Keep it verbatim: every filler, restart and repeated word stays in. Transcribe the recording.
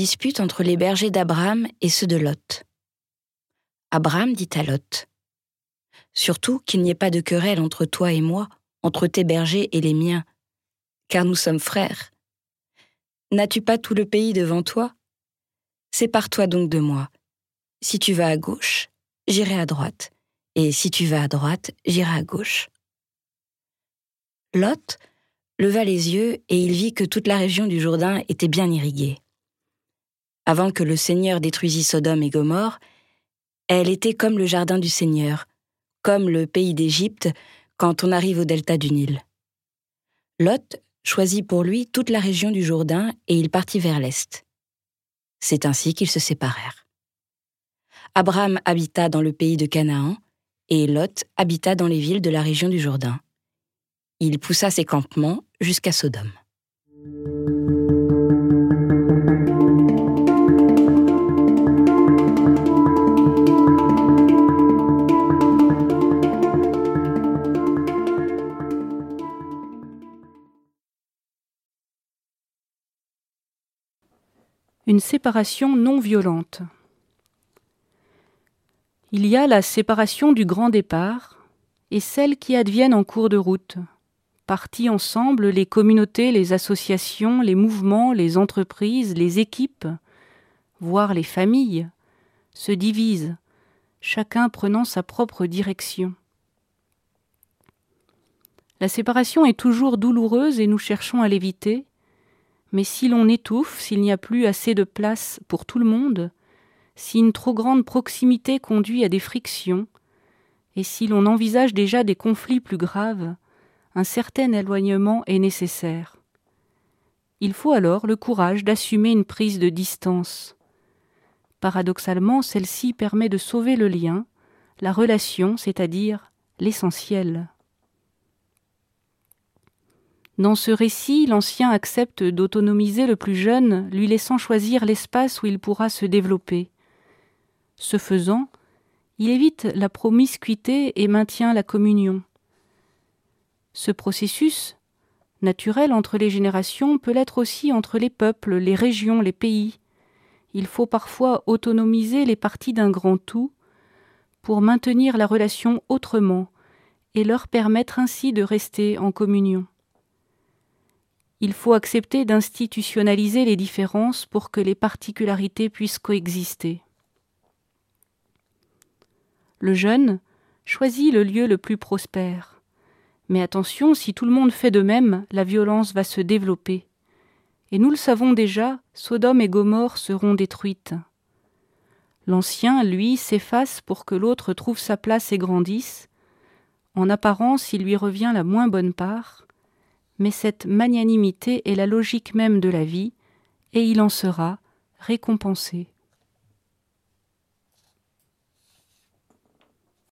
dispute entre les bergers d'Abraham et ceux de Lot. Abraham dit à Lot, « Surtout qu'il n'y ait pas de querelle entre toi et moi, entre tes bergers et les miens, car nous sommes frères. N'as-tu pas tout le pays devant toi? Sépare-toi donc de moi. Si tu vas à gauche, j'irai à droite, et si tu vas à droite, j'irai à gauche. » Lot leva les yeux et il vit que toute la région du Jourdain était bien irriguée. Avant que le Seigneur détruisît Sodome et Gomorrhe, elle était comme le jardin du Seigneur, comme le pays d'Égypte quand on arrive au delta du Nil. Lot choisit pour lui toute la région du Jourdain et il partit vers l'est. C'est ainsi qu'ils se séparèrent. Abraham habita dans le pays de Canaan et Lot habita dans les villes de la région du Jourdain. Il poussa ses campements jusqu'à Sodome. Une séparation non violente. Il y a la séparation du grand départ et celles qui adviennent en cours de route. Partis ensemble, les communautés, les associations, les mouvements, les entreprises, les équipes, voire les familles, se divisent, chacun prenant sa propre direction. La séparation est toujours douloureuse et nous cherchons à l'éviter. Mais si l'on étouffe, s'il n'y a plus assez de place pour tout le monde, si une trop grande proximité conduit à des frictions, et si l'on envisage déjà des conflits plus graves, un certain éloignement est nécessaire. Il faut alors le courage d'assumer une prise de distance. Paradoxalement, celle-ci permet de sauver le lien, la relation, c'est-à-dire l'essentiel. Dans ce récit, l'ancien accepte d'autonomiser le plus jeune, lui laissant choisir l'espace où il pourra se développer. Ce faisant, il évite la promiscuité et maintient la communion. Ce processus, naturel entre les générations, peut l'être aussi entre les peuples, les régions, les pays. Il faut parfois autonomiser les parties d'un grand tout pour maintenir la relation autrement et leur permettre ainsi de rester en communion. Il faut accepter d'institutionnaliser les différences pour que les particularités puissent coexister. Le jeune choisit le lieu le plus prospère. Mais attention, si tout le monde fait de même, la violence va se développer. Et nous le savons déjà, Sodome et Gomorrhe seront détruites. L'ancien, lui, s'efface pour que l'autre trouve sa place et grandisse. En apparence, il lui revient la moins bonne part. Mais cette magnanimité est la logique même de la vie, et il en sera récompensé.